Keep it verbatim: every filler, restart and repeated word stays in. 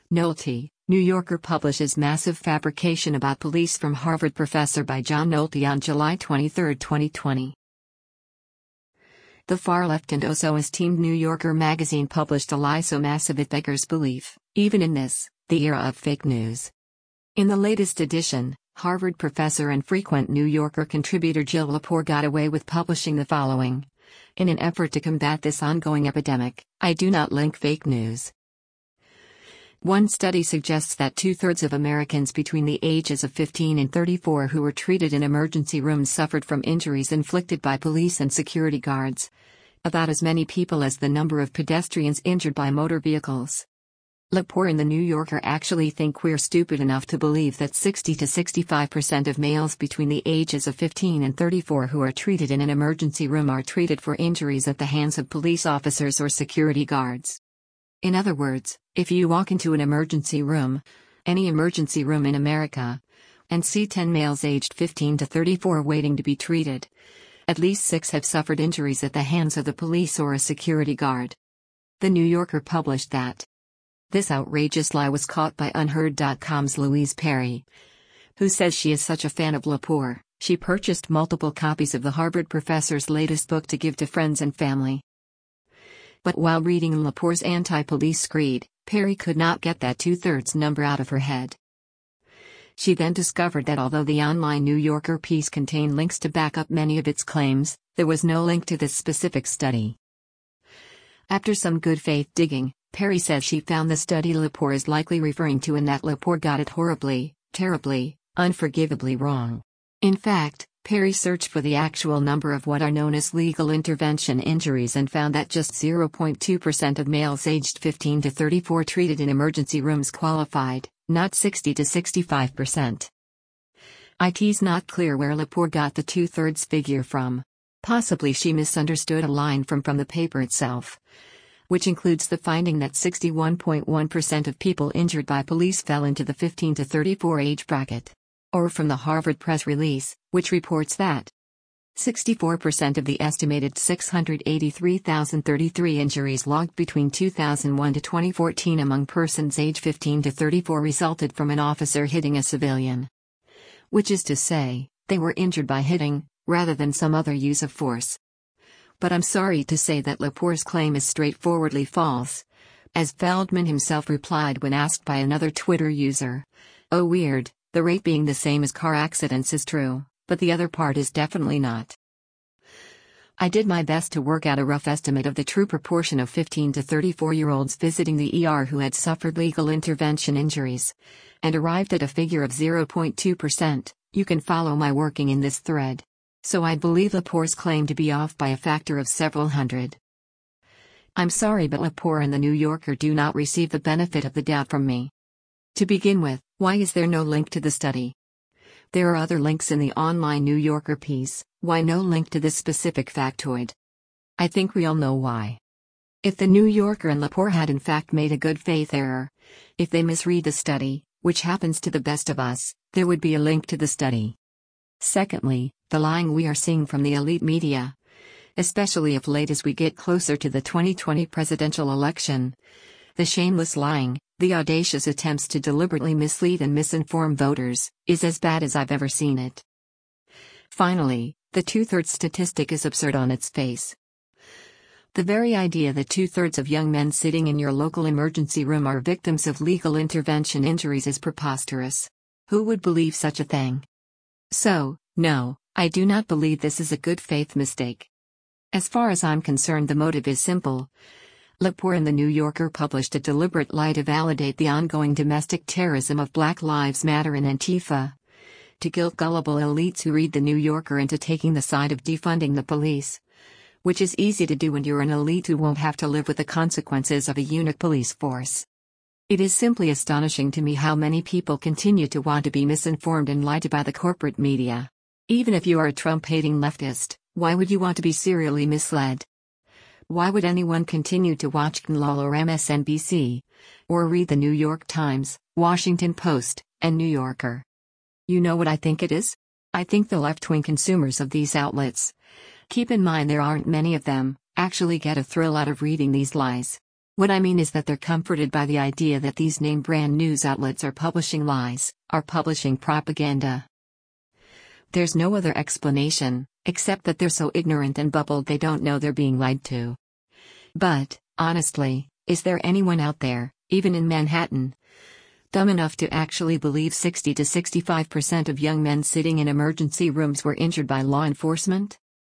Nolte, New Yorker publishes massive fabrication about police from Harvard professor by John Nolte on July twenty-third, twenty twenty. The far left and also esteemed New Yorker magazine published a lie so massive it beggars belief, even in this, the era of fake news. In the latest edition, Harvard professor and frequent New Yorker contributor Jill Lepore got away with publishing the following. In an effort to combat this ongoing epidemic, I do not link fake news. One study suggests that two-thirds of Americans between the ages of fifteen and thirty-four who were treated in emergency rooms suffered from injuries inflicted by police and security guards. About as many people as the number of pedestrians injured by motor vehicles. Lepore and the New Yorker actually think we're stupid enough to believe that sixty to sixty-five percent of males between the ages of fifteen and thirty-four who are treated in an emergency room are treated for injuries at the hands of police officers or security guards. In other words, if you walk into an emergency room, any emergency room in America, and see ten males aged fifteen to thirty-four waiting to be treated, at least six have suffered injuries at the hands of the police or a security guard. The New Yorker published that. This outrageous lie was caught by Unheard dot com's Louise Perry, who says she is such a fan of Lepore, she purchased multiple copies of the Harvard professor's latest book to give to friends and family. But while reading Lepore's anti-police screed, Perry could not get that two-thirds number out of her head. She then discovered that although the online New Yorker piece contained links to back up many of its claims, there was no link to this specific study. After some good faith digging, Perry says she found the study Lepore is likely referring to and that Lepore got it horribly, terribly, unforgivably wrong. In fact, Perry searched for the actual number of what are known as legal intervention injuries and found that just zero point two percent of males aged fifteen to thirty-four treated in emergency rooms qualified, not sixty to sixty-five percent. It's not clear where Lepore got the two-thirds figure from. Possibly she misunderstood a line from from the paper itself, which includes the finding that sixty-one point one percent of people injured by police fell into the fifteen to thirty-four age bracket. Or from the Harvard press release, which reports that sixty-four percent of the estimated six hundred eighty-three thousand thirty-three injuries logged between two thousand one to twenty fourteen among persons aged fifteen to thirty-four resulted from an officer hitting a civilian. Which is to say, they were injured by hitting, rather than some other use of force. But I'm sorry to say that Lepore's claim is straightforwardly false, as Feldman himself replied when asked by another Twitter user. Oh weird. The rate being the same as car accidents is true, but the other part is definitely not. I did my best to work out a rough estimate of the true proportion of fifteen to thirty-four-year-olds visiting the E R who had suffered legal intervention injuries, and arrived at a figure of zero point two percent. You can follow my working in this thread. So I believe Lepore's claim to be off by a factor of several hundred. I'm sorry, but Lepore and the New Yorker do not receive the benefit of the doubt from me. To begin with, why is there no link to the study? There are other links in the online New Yorker piece, why no link to this specific factoid? I think we all know why. If the New Yorker and Lepore had in fact made a good faith error, if they misread the study, which happens to the best of us, there would be a link to the study. Secondly, the lying we are seeing from the elite media, especially of late as we get closer to the twenty twenty presidential election, the shameless lying, the audacious attempts to deliberately mislead and misinform voters, is as bad as I've ever seen it. Finally, the two-thirds statistic is absurd on its face. The very idea that two-thirds of young men sitting in your local emergency room are victims of legal intervention injuries is preposterous. Who would believe such a thing? So, no, I do not believe this is a good faith mistake. As far as I'm concerned, the motive is simple. Lepore and the New Yorker published a deliberate lie to validate the ongoing domestic terrorism of Black Lives Matter and Antifa, to guilt gullible elites who read the New Yorker into taking the side of defunding the police, which is easy to do when you're an elite who won't have to live with the consequences of a unique police force. It is simply astonishing to me how many people continue to want to be misinformed and lied to by the corporate media. Even if you are a Trump-hating leftist, why would you want to be serially misled? Why would anyone continue to watch K N L or M S N B C, or read the New York Times, Washington Post, and New Yorker? You know what I think it is? I think the left-wing consumers of these outlets, keep in mind there aren't many of them, actually get a thrill out of reading these lies. What I mean is that they're comforted by the idea that these name brand news outlets are publishing lies, are publishing propaganda. There's no other explanation, except that they're so ignorant and bubbled they don't know they're being lied to. But, honestly, is there anyone out there, even in Manhattan, dumb enough to actually believe sixty to sixty-five percent of young men sitting in emergency rooms were injured by law enforcement?